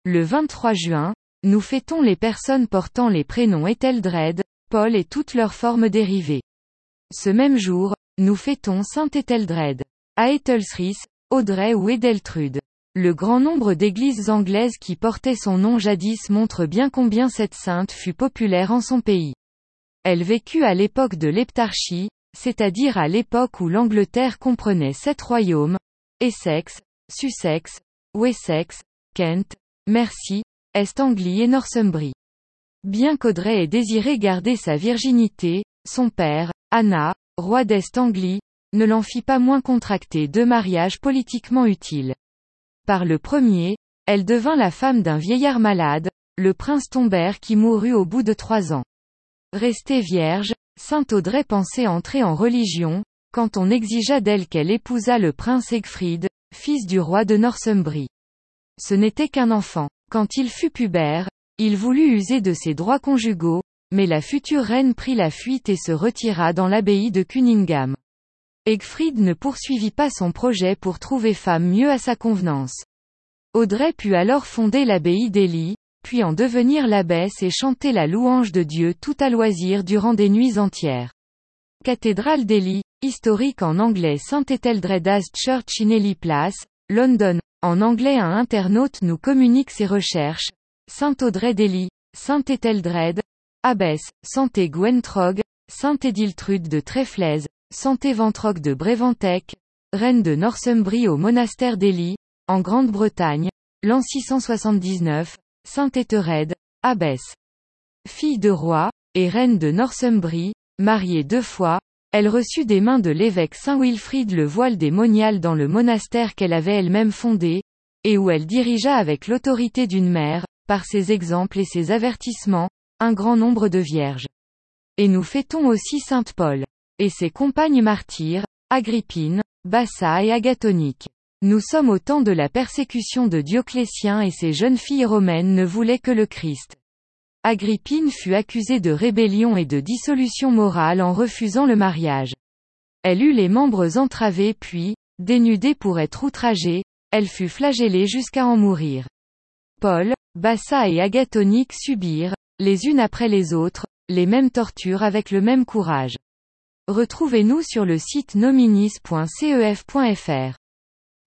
Le 23 juin, nous fêtons les personnes portant les prénoms Ethelred, Paul et toutes leurs formes dérivées. Ce même jour, nous fêtons Sainte Ethelred. À Ethelsrith, Audrey ou Edeltrude. Le grand nombre d'églises anglaises qui portaient son nom jadis montre bien combien cette sainte fut populaire en son pays. Elle vécut à l'époque de l'Heptarchie, c'est-à-dire à l'époque où l'Angleterre comprenait 7 royaumes, Essex, Sussex, Wessex, Kent, Mercie, East Anglie et Northumbrie. Bien qu'Audrey ait désiré garder sa virginité, son père, Anna, roi d'East Anglie, ne l'en fit pas moins contracter 2 mariages politiquement utiles. Par le premier, elle devint la femme d'un vieillard malade, le prince Tombert qui mourut au bout de 3 ans. Restée vierge, sainte Audrey pensait entrer en religion, quand on exigea d'elle qu'elle épousât le prince Egfrid, fils du roi de Northumbrie. Ce n'était qu'un enfant. Quand il fut pubère, il voulut user de ses droits conjugaux, mais la future reine prit la fuite et se retira dans l'abbaye de Cunningham. Egfrid ne poursuivit pas son projet pour trouver femme mieux à sa convenance. Audrey put alors fonder l'abbaye d'Ely, puis en devenir l'abbesse et chanter la louange de Dieu tout à loisir durant des nuits entières. Cathédrale d'Ely, historique en anglais St Etheldred's Church in Ely Place, London. En anglais un internaute nous communique ses recherches. Sainte Audrey d'Ely, Sainte Etheldred, abbesse, Santé Gwentrog, Sainte Ediltrude de Tréflez, Santé Ventroc de Bréventec, reine de Northumbrie au monastère d'Ely, en Grande-Bretagne, l'an 679, Sainte Ethelred, abbesse. Fille de roi, et reine de Northumbrie, mariée 2 fois, elle reçut des mains de l'évêque Saint Wilfrid le voile des moniales dans le monastère qu'elle avait elle-même fondé, et où elle dirigea avec l'autorité d'une mère, par ses exemples et ses avertissements, un grand nombre de vierges. Et nous fêtons aussi Sainte Paul. Et ses compagnes martyrs, Agrippine, Bassa et Agathonique. Nous sommes au temps de la persécution de Dioclétien et ses jeunes filles romaines ne voulaient que le Christ. Agrippine fut accusée de rébellion et de dissolution morale en refusant le mariage. Elle eut les membres entravés puis, dénudée pour être outragée, elle fut flagellée jusqu'à en mourir. Paul, Bassa et Agathonique subirent, les unes après les autres, les mêmes tortures avec le même courage. Retrouvez-nous sur le site nominis.cef.fr.